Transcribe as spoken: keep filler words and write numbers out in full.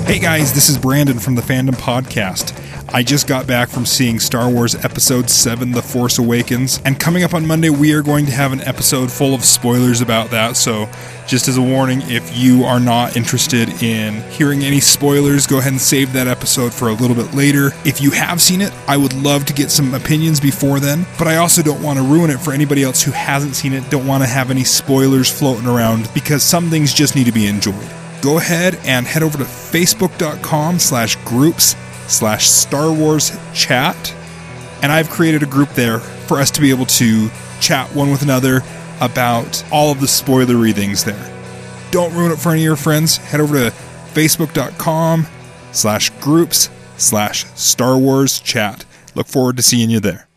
Hey guys, this is Brandon from the Fandom Podcast. I just got back from seeing Star Wars Episode seven, The Force Awakens, and coming up on Monday we are going to have an episode full of spoilers about that, so just as a warning, if you are not interested in hearing any spoilers, go ahead and save that episode for a little bit later. If you have seen it, I would love to get some opinions before then, but I also don't want to ruin it for anybody else who hasn't seen it, don't want to have any spoilers floating around, because some things just need to be enjoyed. Go ahead and head over to facebook.com slash groups slash Star Wars chat, and I've created a group there for us to be able to chat one with another about all of the spoilery things there. Don't ruin it for any of your friends. Head over to facebook.com slash groups slash Star Wars chat. Look forward to seeing you there.